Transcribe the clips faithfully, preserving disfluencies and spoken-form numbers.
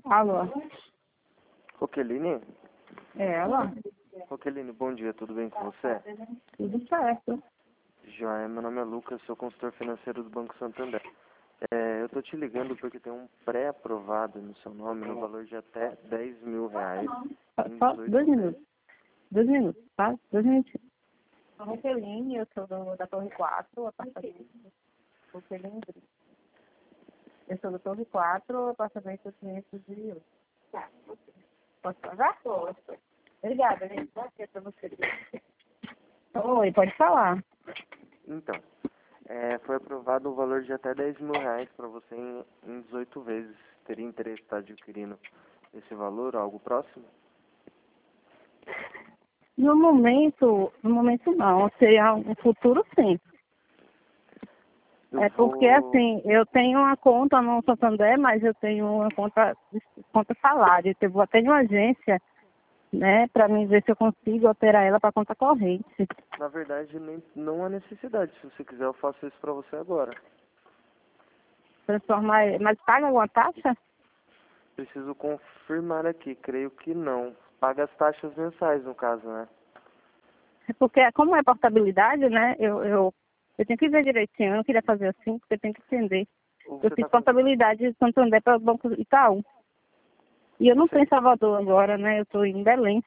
Alô? Roqueline? É ela? Roqueline, bom dia, tudo bem com você? Tudo certo. Joia, meu nome é Lucas, sou consultor financeiro do Banco Santander. É, eu tô te ligando porque tem um pré-aprovado no seu nome no valor de até dez mil reais. Só, Em só dezoito dois vezes. minutos. Dois minutos, tá? Dois minutos. Sou Roqueline, eu sou do, da Torre quatro, apartamento. Roqueline Brito. Eu sou da Torre quatro, apartamento quinhentos e oito. Posso falar? Posso. Obrigada, gente. Boa noite pra você. Oi, pode falar. Então, é, foi aprovado o valor de até dez mil reais para você em, em dezoito vezes. Teria interesse em estar adquirindo esse valor, algo próximo? No momento, no momento não. Seria um futuro sim. Eu É porque vou... assim, eu tenho uma conta no Santander, mas eu tenho uma conta, conta salário. Eu vou até de uma agência, né, para mim ver se eu consigo alterar ela para conta corrente. Na verdade, nem, não há necessidade. Se você quiser, eu faço isso para você agora. Transformar, mas paga alguma taxa? Preciso confirmar aqui, creio que não. Paga as taxas mensais, no caso, né? É porque como é portabilidade, né, eu, eu, eu tenho que ver direitinho, eu não queria fazer assim, porque eu tenho que entender. Ou Eu você fiz tá com... portabilidade de Santander para o Banco Itaú. E eu não estou Você... em Salvador agora, né, eu estou em Belém.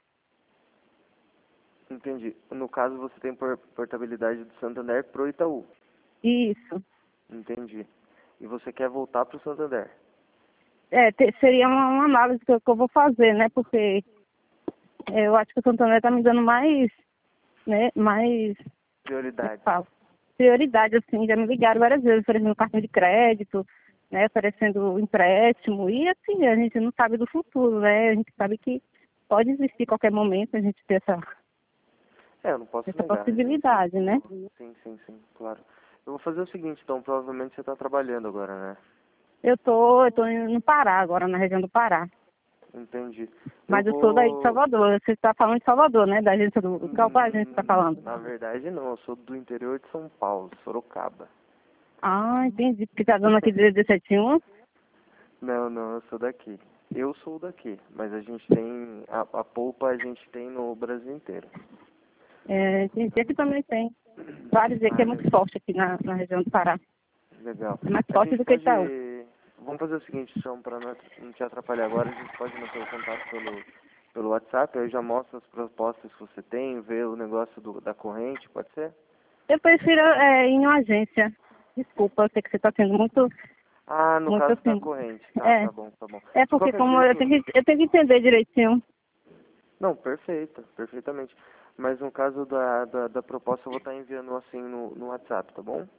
Entendi. No caso, você tem por- portabilidade do Santander pro Itaú. Isso. Entendi. E você quer voltar pro Santander? É, te- seria uma, uma análise que eu, que eu vou fazer, né, porque eu acho que o Santander está me dando mais, né, mais, como é que Prioridade. fala? Prioridade, assim, já me ligaram várias vezes oferecendo cartão de crédito, né, oferecendo empréstimo, e assim, a gente não sabe do futuro, né, a gente sabe que pode existir qualquer momento a gente ter essa, É, eu não posso essa negar. A gente... possibilidade, né. Sim, sim, sim, claro. Eu vou fazer o seguinte, então, provavelmente você está trabalhando agora, né? Eu tô, eu tô indo no Pará agora, na região do Pará, Entendi. Eu mas eu sou daí de vou... Salvador, você está falando de Salvador, né, da agência do, qual qual agência você está Hum, falando? Na verdade, não. Eu sou do interior de São Paulo, Sorocaba. Ah, entendi, porque tá dando aqui dezessete e um. Não, não, eu sou daqui. Eu sou daqui, mas a gente tem, a, a polpa a gente tem no Brasil inteiro. É, entendi, aqui também tem. Vários aqui é Ah, muito forte aqui na, na região do Pará. legal. É mais A forte gente do que pode, Itaú. vamos fazer o seguinte, então, para não, não te atrapalhar agora, a gente pode manter o contato pelo, pelo WhatsApp, aí eu já mostro as propostas que você tem, ver o negócio do, da corrente, pode ser? Eu prefiro é, ir em uma agência. Desculpa, eu sei que você está sendo muito, Ah, no muito caso da assim. corrente, tá, É, tá bom, tá bom. é De porque qualquer como eu jeito, tenho que, eu tenho que entender direitinho. não, perfeito, perfeitamente. Mas no caso da, da, da proposta eu vou estar enviando assim no, no WhatsApp, tá bom?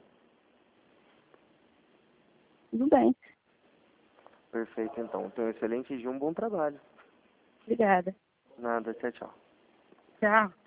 Tudo bem. Perfeito, então. Tenha um excelente dia, um bom trabalho. Obrigada. Nada, tchau, tchau. Tchau.